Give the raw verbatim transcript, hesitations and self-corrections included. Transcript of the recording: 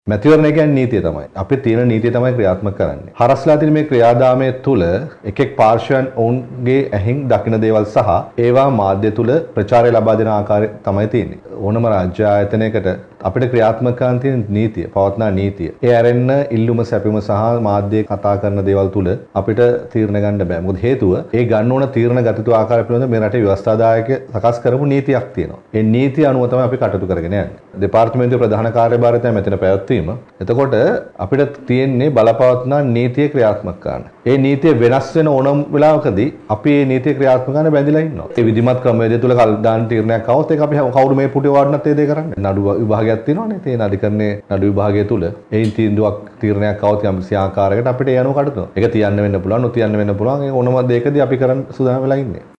මැතිවරණය කියන්නේ නීතිය තමයි. අපේ තියෙන නීතිය තමයි ක්‍රියාත්මක කරන්නේ. හරස්ලා තියෙන මේ ක්‍රියාදාමයේ තුල එක් එක් පාර්ශ්වයන් ඔවුන්ගේ ඇහින් දකින දේවල් සහ ඒවා මාධ්‍ය තුල ප්‍රචාරය ලබා දෙන ආකාරය තමයි තියෙන්නේ. ඕනම රාජ්‍ය ආයතනයකට අපිට ක්‍රියාත්මක කරන්න තියෙන නීතිය, පවත්නා නීතිය. ඒ ඇරෙන්න ඉල්ලුම සැපීම සහ මාධ්‍ය කතා කරන දේවල් තුල අපිට තීරණ ගන්න බෑ. මොකද හේතුව ඒ ගන්න ඕන තීරණ ගත යුතු ආකාරය පිළිබඳව මේ රටේ ව්‍යවස්ථාදායක සකස් කරපු නීතියක් තියෙනවා. ඒ නීතිය අනුව තමයි අපි කටයුතු කරගෙන යන්නේ. දෙපාර්තමේන්තුවේ ප්‍රධාන කාර්යභාරය තමයි මෙතන පැවැත්වීම. එතකොට අපිට තියෙන්නේ බලපවත්නා නීතිය ක්‍රියාත්මක කරන්න. ඒ නීතිය වෙනස් වෙන ඕනම වෙලාවකදී අපි මේ නීතිය ක්‍රියාත්මක කරන්න බැඳිලා ඉන්නවා. ඒ විධිමත් ක්‍රමවේදය තුල කල් දාන තීරණයක් આવොත් ඒක අපි කවුරු මේ පුටේ වාඩනත් ඒ දේ කරන්නේ. නඩු විභාගයක් තියෙනවානේ. ඒ අධිකරණයේ නඩු විභාගය තුල එයින් තීන්දුවක් තීරණයක් આવොත් යම් කිසි ආකාරයකට අපිට ඒ අනුව කටයුතු කරනවා. ඒක තියන්න වෙන්න පුළුවන්, නොතියන්න වෙන්න පුළුවන්. ඒ ඕනම දෙයකදී අපි කරන්න සූදානම් වෙලා ඉන්නේ.